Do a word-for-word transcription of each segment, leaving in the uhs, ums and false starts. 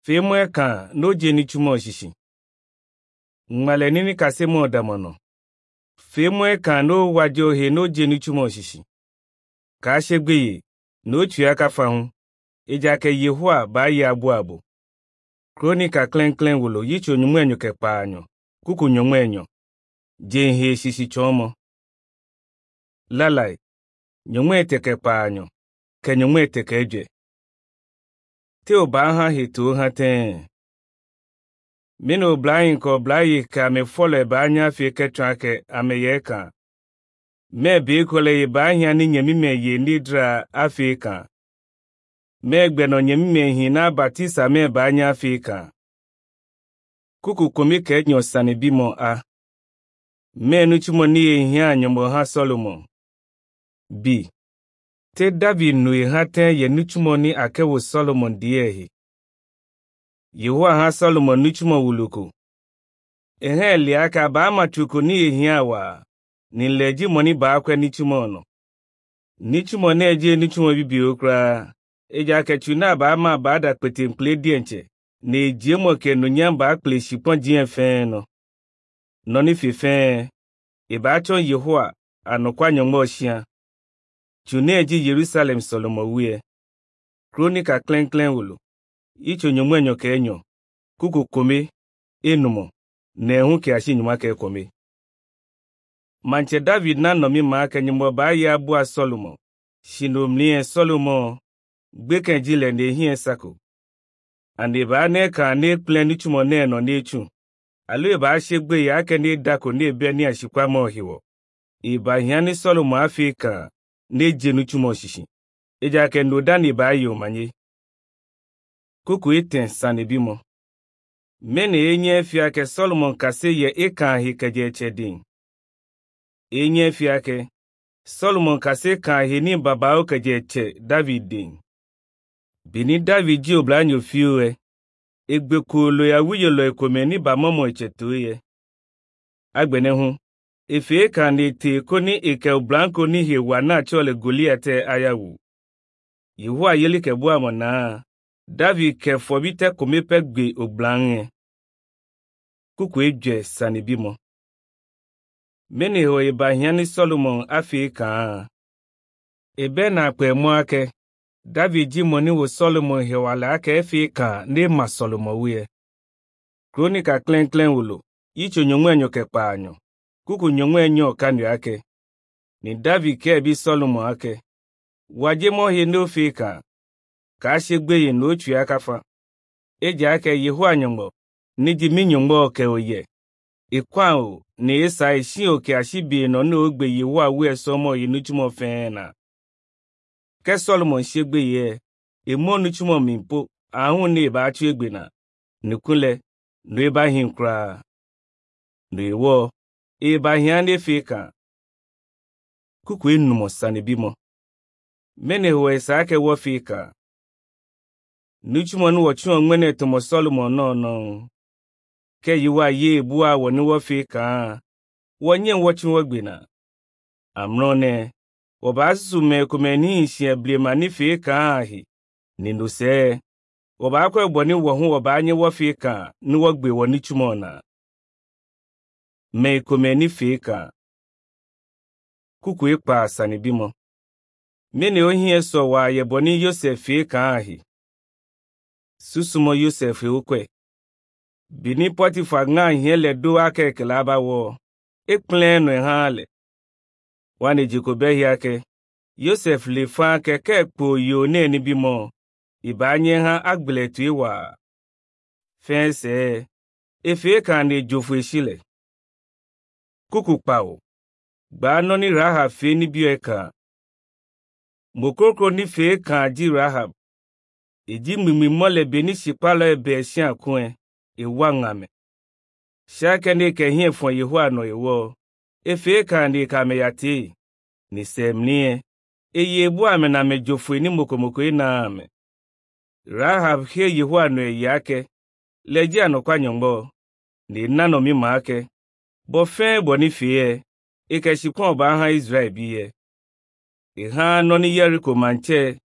Femwe kan no jeni chumo shishi. Ngmale nini kasemo damono. Femwe kan no wajo he no jeni chumo shishi. Ka shegbe no tuyaka fahun. Ejake Yehua ba yi abu abu. Kronika klen klen wulo yicho nyumwenyo ke paanyo. Kuku nyumwenyo. Jenhe shishi chomo. Lalai. Nyumwete ke paanyo. Ke nyumwete ke je. Teo ba ha hitu ha ten. Mino blayin ko blayi ka me fole ba anya fi ke trake ame yeka. Me bi kole ba anya ni nyemi me ye nidra Afrika. Me gbe no nyemi me hina batisa me ba anya Afrika. Kuku komi ke nyo sane bimo a. Me nu chumo ni ye hia nyombo ha Solomon. B. Te David nui hate ye nuchumo ni akewo Solomon diehi. Yehua ha Solomon nuchumo wuluku. Ehe liaka ba machuku ni ehiawa. Ni leji moni ba akwe nichumo no. Nichumo ne eje nichumo bibi okra. Eja kechuna ba ama ba da kwete mple dienche. Ne eje mo ke nunyam ba akple shipon jien fen no. Noni fi fen. Eba chon Yehua anokwa nyongmo shia. Chuneji Jerusalem Solomon wiye. Kronika klen klen wulu. Icho nyomwenyo ke enyo. Kuku kome. Enumo. Nehu ke ashi nyuma ke kome. Manche David na nomi maake nyumbo ba ya abua Solomon. Shino mliye Solomon. Gbeke jile ne hiye sako. Ande ba ne ka ne plen nichumo ne no ne chu. Alu ba shegbe ya ake ne dako ne be ni ashikwa mo hiwo. Iba hiani Solomon Afrika. Ne jenu chumo shishi. Eja ke no dani ba yo manye. Kuku iten sanebimo. Mene enye fiake Solomon kase ye ekan hi keje chedin. Enye fiake Solomon kase kan hi ni babao keje che David din. Bini David ji oblanyo fiwe. Egbe kulo ya wiyo lo ekome ni ba momo echetuye. Agbene hun. Efe kan ni te koni eke oblanko ni hewa na chole Goliate ayawu. Yehua yeli ke bua mona. David ke fobite komepe gbe oblange. Kuku eje sanibimo. Mene ho eba hiani Solomon Afrika. Ebe na kwe mwake. David ji moni wo Solomon hewala ake Afrika ne ma Solomon wiye. Kronika klen klen wulo. Icho nyongwenyo ke paanyo. Kuku nyongwenyo kanyo ake. Ni David ke bi Solomon ake. Waje mo he no Afrika. Ka shegbe ye no chu akafa. Eja ake Yehua nyongbo. Ni jimi nyongbo ke oye. Ikwa o ni esa ishi oke ashibi no no ogbe Yehua we somo ye nuchumo fena. Ke Solomon shegbe ye. Emo nuchumo mimpo. Ahun ni ba chu egbe na. Nukule. No eba hinkra. No ewo. Eba hiande fika. Kuku enumo sanebimo. Mene huwe saake wo fika. Nuchumo nuwa chuo mwene tomo Solomon no no. Ke yiwa ye bua wani wo fika. Wanye wachu wagbina. Amrone. Wabasu me kumeni ishi blema ni fika ahi. Ninduse. Wabakwe bwani wahu wabanye wo fika. Nuwagbe wani chumona. Me kumeni fika. Kuku ikpa sanibimo. Mene ohie so wa yeboni Yosef fika ahi. Susumo Yosef ukwe. Bini Potifa nga hele do ake kelaba wo. Ekplen no hale. Wane jikobe yake. Yosef le fa ke kekpo yo ne ni bimo. Ibanye ha agbeletu iwa. Fense. Efe ka ne jofu eshile. Kuku pao. Ba no ni Rahab fe ni bieka. Mokoko ni fe ka ji Rahab. Eji mimi mole beni shipalo ebe shian kwen. Ewa ngame. Shake ne ke hien fon Yehua no ewo. Efe ka ne ka me yati. Ni semnie. Eye bu ame na me jofu ni mokomoko ina ame. Rahab he Yehua no yake. Leji anokwa nyongbo. Ni nano mima ake. Bo fe boni fiye. Eke shipon ba ha Israel biye. Iha noni Yeriko manche.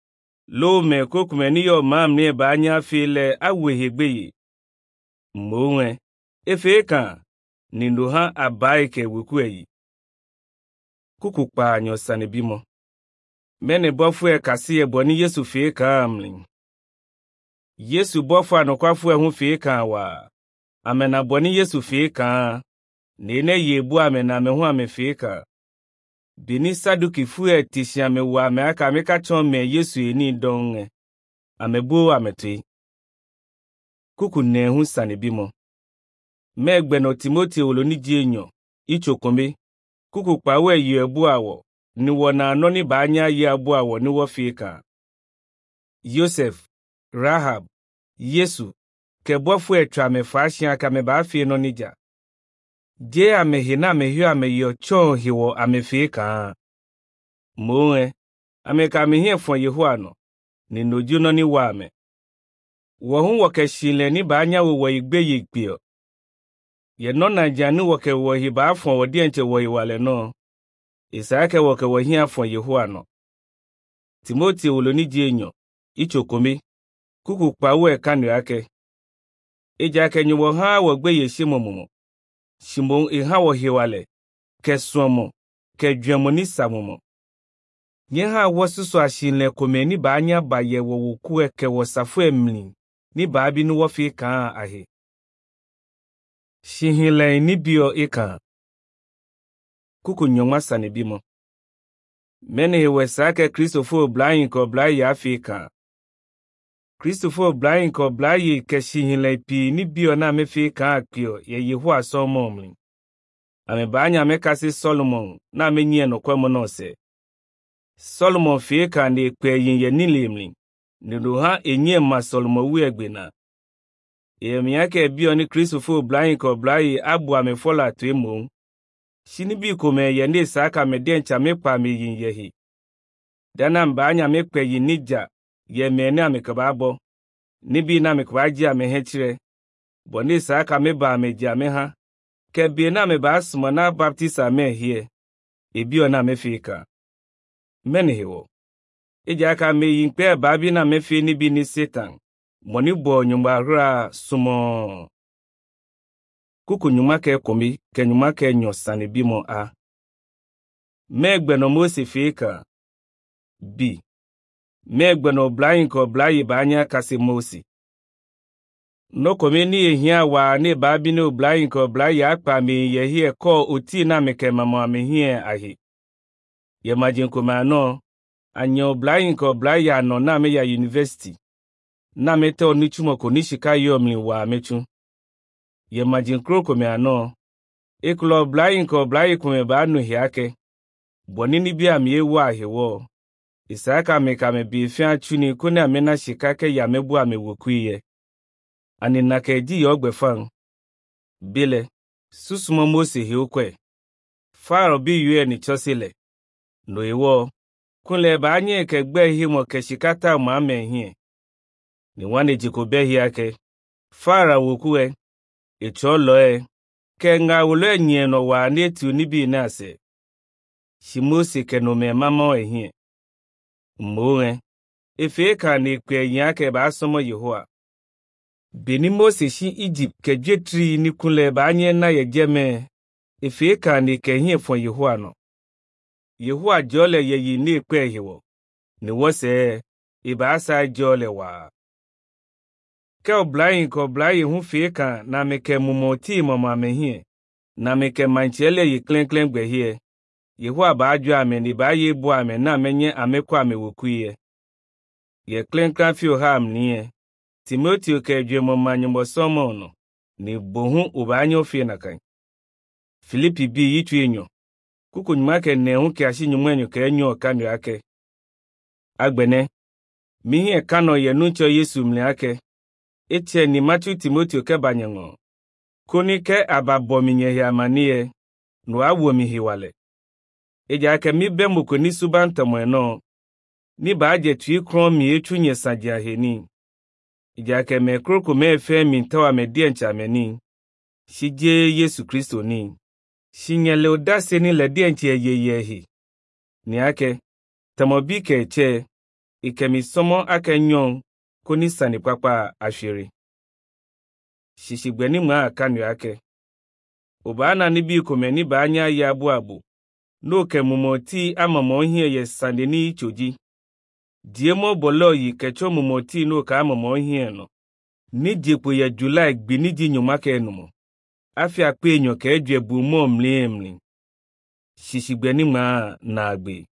lo me kokumeni yo mam ne ba anya file awehegbe mowe efe kan nindo ha abai ke wuku eyi kuku pa anyo sane bimo mene bofu e kase e boni Yesu fe ka amlin Yesu bofu anokwafu e hu fe ka wa amena boni Yesu fe ka nene yebu amena me hu ame fe ka bini saduki fu e tishia me wa me aka me ka chon me Yesu eni don amebu ametui kuku ne hu sane bimo megbe no Timothy oloniji enyo ichokombe kuku pawe yi ebu awo ni wona no ni ba anya yi abu awo ni wo fika Joseph Rahab Yesu ke bofu etwa me fashion aka me ba fi no nija je amehina mehio ameyo cho hiwo amefika moe ameka mehie fo Yehowa no ni noju no ni wa me wo hu wo ke shile ni ba anya wo igbe yigbe ye no na janu wo ke wo hi ba fo wo die nche wo iwale no Isake wo ke wo hia fo Yehowa no Timothy oloniji enyo ichokomi kuku pawe kanu yake eja ke nyu ha wo gbe ye shimomo shimon e ha wo hiwale ke somo ke dwemo ni samomo nye ha wo susu ashinle komeni ba anya ba ye wo wuku e ke wo safo emli ni ba bi no wo fi kan ahe Shihinle ni bio ika kuku nyoma sane bimo mene wesake Christopher Blain ko Blai Afrika Christopher Blain ko Blai ke shihinle pi ni bio na mefi ka akio ye Yehowa somomli ame banya mekasi Solomon na menye no kwemo no se Solomon fi ka ne kwe yin ye nilimli ni ha enye ma Solomon wu egbena e miyake bio ni Christopher Blain ko Blai abu ame fola to emo shini bi kome ye ne saka me dencha me pa me yin yehi dana mba anya me kwe yin nija ye me ne amekababo ni bi na me kwaji ame hechire bo ne saka me ba me ji ame ha ke bi na me ba asmo na baptisa me hie e bi ona me fika mene hewo eja aka me yin pe ba bi na me fi ni bi ni Satan moni bo nyumba ra sumo kuku nyuma ke komi ke nyuma ke nyosane bimo a megbe no Mose fika b megbe no Blain ko Blai ba anya kase Mose no komi ni ehia wa ne ba bi no Blain ko Blai akpa me ye hie ko oti na meke mama me hie ahi ye majin ko ma no anyo Blain ko Blai ano na me ya university na mete oni chumo ko ni shika yomli wa mechu ye majin kroko me ano eklo Blain ko Blai kume ba anu hiake bonini bia me ewu ahewo Isaka me ka me bi fi achuni ko na me na shika ke ya mebu amewokuye ani na ke di yogbe fan bile susumo Mose hi okwe faro bi yue ni chosile no ewo kunle ba anye ke gbe hi mo ke shikata ma me hi ni wane jikobe hi ake fara wokuwe echolo e ke nga ulo nye no wa netu ni bi na se Shimose ke no me mama ehie moe efe ka ne kwe yake ba somo Yehowa beni Mose shi Egypt ke jetri ni kunle ba anye na ye jeme efe ka ne ke hie fo Yehowa no Yehowa jole ye yi ni kwe hewo ni wo se e ba sa jole wa ke Blain ko Blai hu fika na meke mumoti mama mehie na meke manchele yi klen klen gbe hie Yehowa ba aju ame ni ba ye bu ame na menye amekwa amewokuye ye klen klen fi ham nie Timothy ke dwemo manyimo somo no ni bohu ubanyo fi na kan Filipi bi yitu enyo kuku nyumake ne hu ke ashi nyumenyo ke enyo kanu yake agbene mihie kano ye nuncho Yesu mli yake etie ni Matthew Timothy ke banyango koni ke ababominye ya manie no awo mi hiwale eja ke mi bemu ko ni subantamo no ni ba je tui kron mi etunye sagia heni eja ke me kroko me fe mi ntawa me die ncha meni shije Yesu Kristo ni shinyele odase ni le die ncha yeyehi ni ake tamobi ke che ikemi somo aka nyon koni sani papa ashiri. Shishigweni ma kanu ake. Obana nibi kumeni ba anya ya abu abu. No ke mumoti ama monhie ye sandeni choji. Diemo bolo yi kecho mumoti no ka ama monhie no. Ni jepo ya July gbiniji nyumake enumo. Afi akpe nyo ke edwe bu mo mli mli. Shishigweni ma na agbe.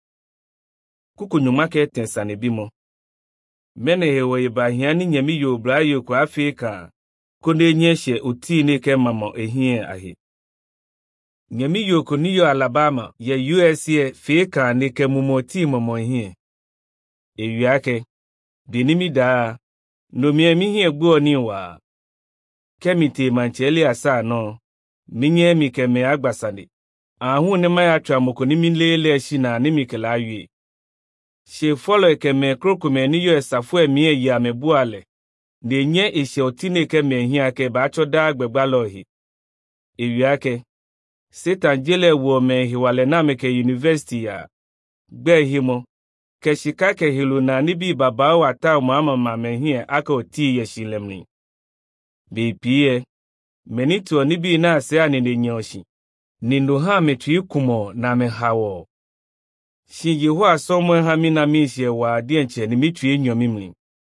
Kuku nyumake tensane bimo. Mene hewe iba hiani nyemi yo brayo kwa Afrika. Konde nyeshe utine ke mamo ehie ahi. Nyemi yo koniyo Alabama ye U S A feka ne ke mumoti mamo ehie. Ewi yake. Dinimi daa. No miemi hie guo niwa. Kemite mancheli asa no. Minye mike me agbasande. Ahu ne maya twa mokonimi lele shina ne mikela awie. She follow eke me krokume ni yo esafu emi ya mebuale. Ne nye ishe otine ke me hia ke bacho da agbegbalohi. Ewi yake. Satan jele wo me hiwale na meke university ya. Gbe himo. Keshika ke hilu na nibi baba wa ta mama mame hie aka oti ye shilemni. Bipie. Menito nibi na se anene nyoshi. Nindo ha metui kumo na me hawo. Shi Yehowa somwe ha mi na mi hye wa adi enche ni mitui nyomimli.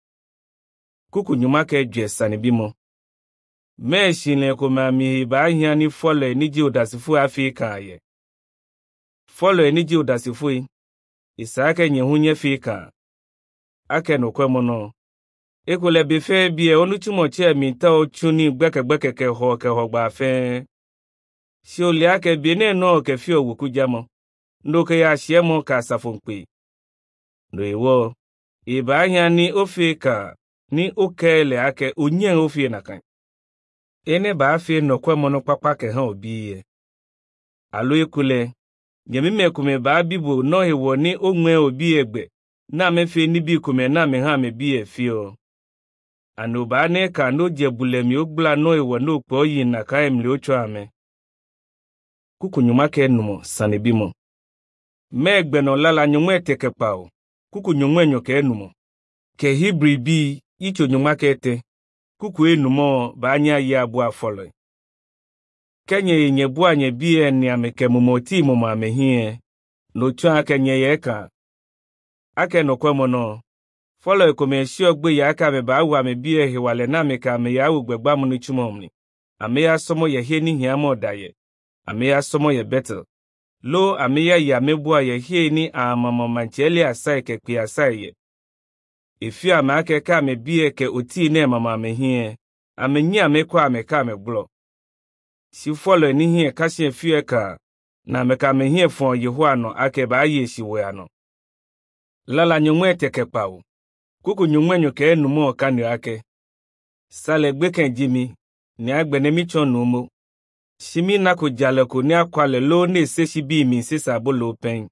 Kuku nyumake dwe sane bimo. Me shinle kuma mi ba hia ni follow ni ji odasifu Afrika ye. Follow ni ji odasifu Isake nye hunye fika. Ake no kwe mono. Ekule bife biye onutumo che mi ta ochuni gbeke gbeke ke ho ke ho gba fe. Si oli ake biene no ke fi owoku jamo. Ndo ke ya shiemo ka safunkpi. Ndo iwo. Iba anya ni ofika. Ni okele ake unye ofie nakan. Ene ba afi no kwe mono papa ke ha obiye. Alo ekule. Nyemime kume ba bibo no hewo ni onwe obi egbe. Na mefe nibi kume na me ha me biye fio. Ano ba ne ka no jebulemi ogbla no hewo no po yi na ka emli ocho ame. Kuku nyumake numo sanibimo. Me egbe no lala nyumwe teke pao. Kuku nyumwe nyoke enumo. Ke hibri bi icho nyumake te. Kuku enumo ba anya ya abua follow. Kenye yenye bua nye biye ni ameke mumoti mumu amehie. No chua kenye yeka. Ake no kwe mono. Follow ekome shio gbe ya aka meba awu amebiye hiwale na meka ame ya awu gbegba muni chumomni. Ame ya somo ye hie ni hiamo daye. Ame ya somo ye betel. Lo ame ya ya mebua ye hie ni amamo mancheli asai ke kwi asai ye. Ifi ame ake ka amebiye ke uti ne mama amehie. Ame nye amekwa ameka ameblo. Si follow ni hie kashi efie ka, na meka me hie fon Yehowa no ake ba ye si we ano. Lala nyumwe teke pao. Kuku nyumwe nyoke enumo kanu ake. Sale gbeken jimi, ni agbe ne michon numo. Shimi nako jaleko ni akwale lo ne seshi bi mi sisa bolo pen.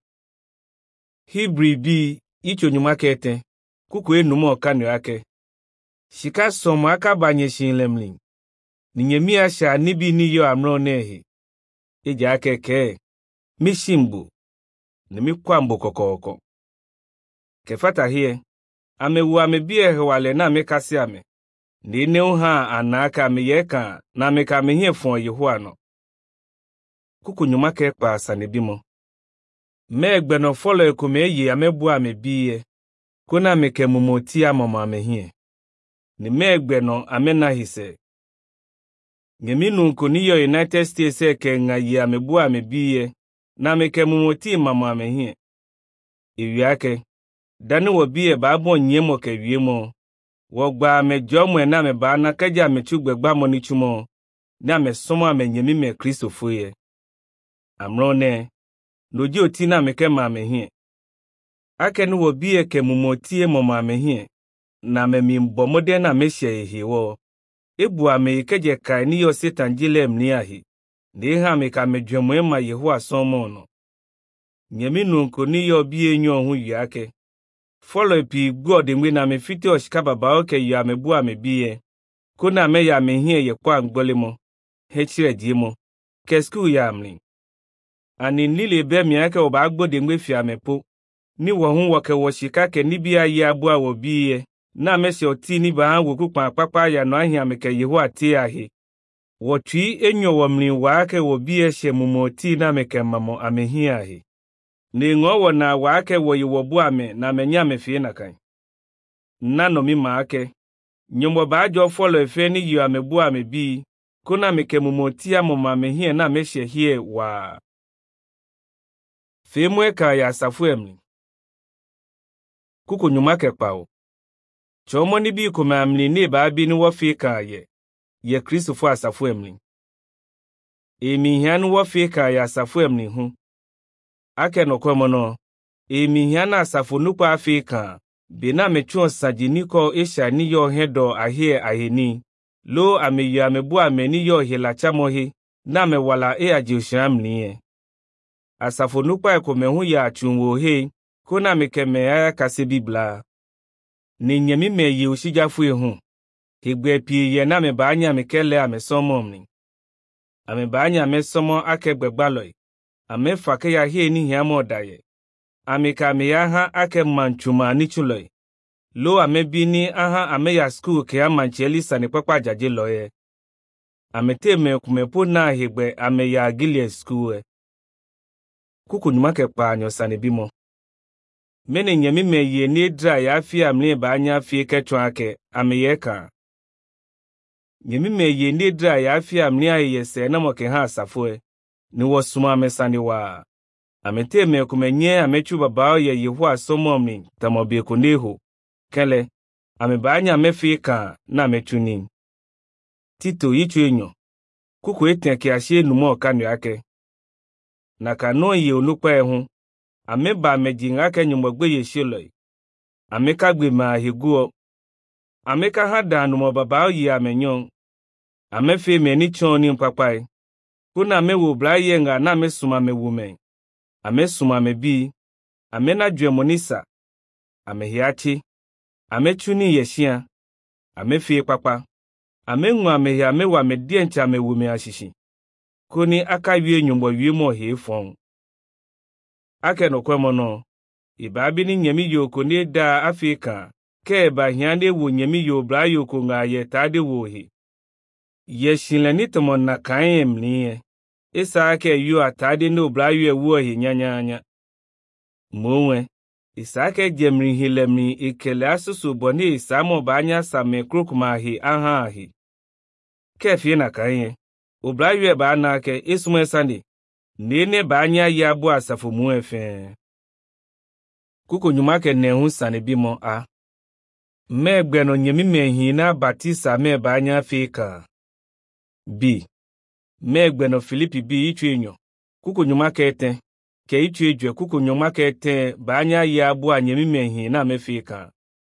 Hibri bi, icho nyumake ete. Kuku enumo kanu ake. Shika somo aka banye shinlemling. Ninyemi asha nibi niyo amro nehi. Ija ake ke. Mishimbu. Nimi kwambo kokoko. Kefata hie. Amewu amebie hewale na mekasi ame. Nine uha anaka ameyeka na meka amehie fon Yehowa no. Kuku nyumake pa sanibimo. Me egbe no follow ekume ye amebu amebie. Kuna meke mumoti amamo amehie. Ni me egbe no amena hise. Nyeminu koniyo United States eke nga ye amebu amebiye, na meke mumoti mamo amehie. Iwi yake, dani wabiye babo nyemo ke wiemo, wogba amejomwe na meba na keja amechugbe gba monichumo, na mesomo amenyemi me Kristo fuye. Amrone, noji oti na meke ma amehie. Ake nu wabiye ke mumoti mamo amehie, na memimbo na meshe ehiwo. Ebu ame ikeje kai ni yo Satan jile mni ahi. Ni ha me ka medwemwe ma Yehowa somo no. Nyemi nunko ni yo biye nyo hu yake. Follow pi God mwe na me fiti oshikaba ba oke ya mebu ame biye. Kuna me ya me hie ye kwa ngbole mo. Hechire di mo. Kesku ya amli. Ani nile be mi yake oba agbo de mwe fi ame po. ni wo hu wo ke wo shika ke ni bia ye abu a wo biye na mese oti ni ba wo kupa papa ya no ahia me ke Yehowa tie ahe wo twi enyo wo mni wa ke wo biye hye mumoti na me ke mamo amehia ahe ni ngo wo na wa ke wo ye wo bu ame na menya me fie na kan na no mi ma ake nyombo ba jo follow efe ni yu amebu ame bi kuna me ke mumoti amoma amehia na me hye hie wa Femwe ka ya asafu emni. Kuku nyuma ke pao. Chomo ni bi kume amni ni ba bi ni wafi ka ye. Ye Kristo fu asafu emni. Emi hianu wafi ka ya asafu emni hu. Ake no kwa mono. Emi hiana asafu nupa afika. Bina mechuon sajiniko isha ni yo hedo ahie ahini. Lo ame yu amebu ame ni yo hilacha mohi. Na me wala e ajiushamni ye. Asafo nupa ekome hu ya achunwo he, kuna mikeme ya kase bibla. Ni nyemi me ye ushijafu hu. Higwe pi ye na me baanya mikele ame somo mni. Ame baanya me somo ake gbegbaloi. Ame fake ya hie ni hiamo daye. Ame ka me ya ha ake manchuma ni chuloi. Lo ame bini aha ame ya school ke ya mancheli sani papa jaje loye. Ame te me kumepo na higwe ame ya Gilead school. Kuku nyuma ke pa anyosane bimo. Mene nyemi me ye ni dra ya fi amne ba anya fi ke twanke ameyeka. Nyemi me ye ni dra ya fi amne aye se na mo ke ha asafo ni wo suma mesane wa. Amete me kumenye amechu baba ye Yehowa somomni tamobe kuneho. Kele ame ba anya me fi ka na mechuni. Tito yichu enyo. Kuku eten ke ahie numo kanu ake. Na kano ye onukwa ehu ameba mejinga ke nyumogbe ye shiloi ameka gbe ma higuo ameka hada no mo baba ye amenyon amefe me ni chon ni mpapai kuna mewo bla ye nga na mesuma mewumen amesuma me bi amena dwemonisa amehiachi amechuni yeshia amefe papa amenwu amehia mewa medie ncha mewumen ashishi Kuni aka wie nyumbo wie mo he fon. Ake no kwemono. Ibabi ni nyemi yoko ni da Afrika. Ke ba hiande wo nyemi yo bra yoko nga ye tade wo he. Ye shinle ni tomo na kaem ni. Isa ake yu atade no bra yu wo he nyanya anya. Mwenwe. Isa ake jemri hilemni ikele asusu boni isa mo banya sa me krokuma he aha he. Ke fie na kaem. Obraye ba na ke isumwe sande nene ba anya ya bu asafo mu efe kuko nyuma ke ne hu sane bimo a megbe no nyemi mehi na batisa me ba anya fika b megbe no Filipi bi itu enyo kuko nyuma ke eten ke itu ejwe kuko nyuma ke eten ba anya ya bu anyemi mehi na me fika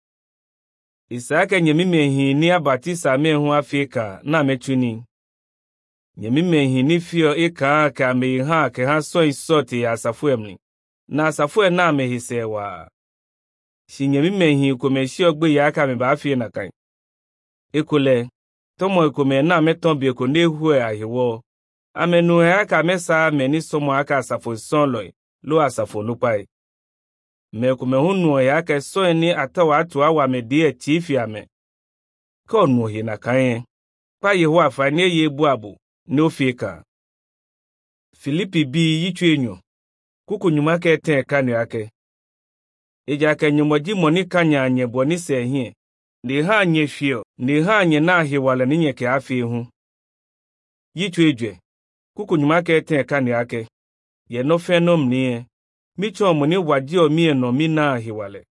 Isaka nyemi mehi ni abatisa me hu afika na mechuni Nyemi mehi ni fio ika ka me ha ke ha so isoti ya asafu emni. Na asafu na mehi sewa. Si nyemi mehi kome shi ogbe ya ka me ba fie na kan. Ekole, tomo ekome na meton bi eko nehu e ahiwo. Amenu e aka mesa meni somo aka asafu son loy, lo asafu nupai. Me kome hunu e aka so ni atawa atuwa wa me die chifi ame. Ko nuhi na kan. Pa Yehowa fanye ye buabu. No fika. Filipi bi yichu enyo. Kuku nyuma ke ten kanu yake. Eja ke nyumoji moni kanya anye boni se hie. Ni ha anye fio. Ni ha anye na hiwala ninye ke afi hu. Yichu ejwe. Kuku nyuma ke ten kanu yake. Ye no fenom niye. Micho moni wajio mie no mina hiwale.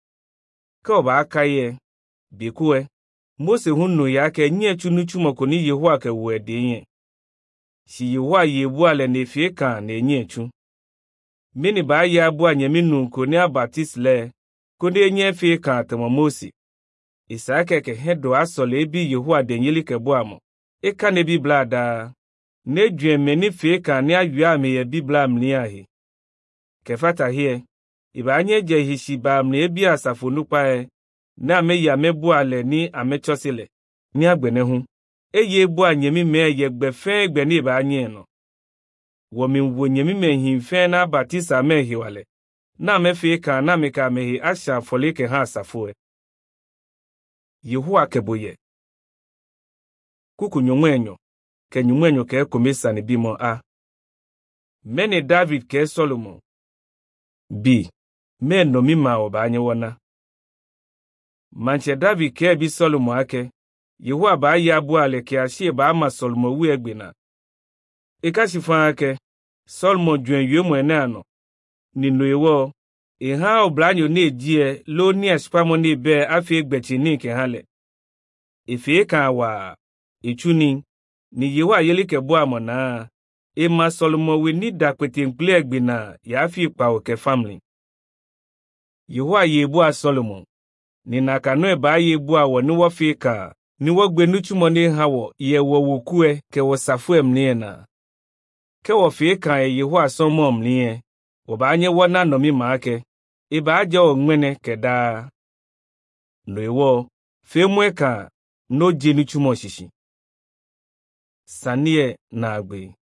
Ko ba aka ye. Bikuwe. Mose hunu yake nye chunuchu mokoni Yehowa ke uwedinye. Si Yehowa yebu ale nefie kan na enye echu. Mini ba ya bu anyemi nunko ni abatis le, kode enye fie kan atemo Mose. Isake ke hedo asole ebi Yehowa denyeli ke bu amo. Eka ne bibla da. Ne dwe meni fie kan ni ayua me ye bibla mni ahi. Ke fata hie, iba anye je hishi ba mni ebi asafo nupa e, na me ya me bu ale ni amechosile, ni agbene hu. Eye bu anyemi me ye gbefe gbe ni ba anye no. Wo mi wo nyemi me himfe na batisa me hiwale. na mefi ka na meka mehi asha folike ha asafue. Yehowa keboye. Kuku nyumwenyo, ke nyumwenyo ke komisa ni bimo a. Mene David ke Solomon. B. Men no mima obanye wana. Manche David ke bi Solomon ake. Yehowa ba ya bu ale ke ashie ba ama Solomon wu egbena. Eka shifan ake. Solomon jwen yemo ene ano. Ni no ewo. E ha oblanyo ne jie lo ni espamo ne be afi egbechi ni ke hale. Ife ka wa echuni ni Yehowa yeli ke bo amona. E ma Solomon we ni da kwete nkple egbena ya afi pa o ke family. Yehowa ye bo a Solomon. Ni nakano e ba ye bo a wo ni wo fi ka. Ni wo gbe nuchumo ni ha wo ye wo wokue ke wo safu mnie na. Ke wo fi ka e Yehowa somo mnie. Wo ba anye wo na no mi ma ake. E ba aja o nwene ke da. No ewo fe mwe ka no je nuchumo shishi. Sanie na agbe.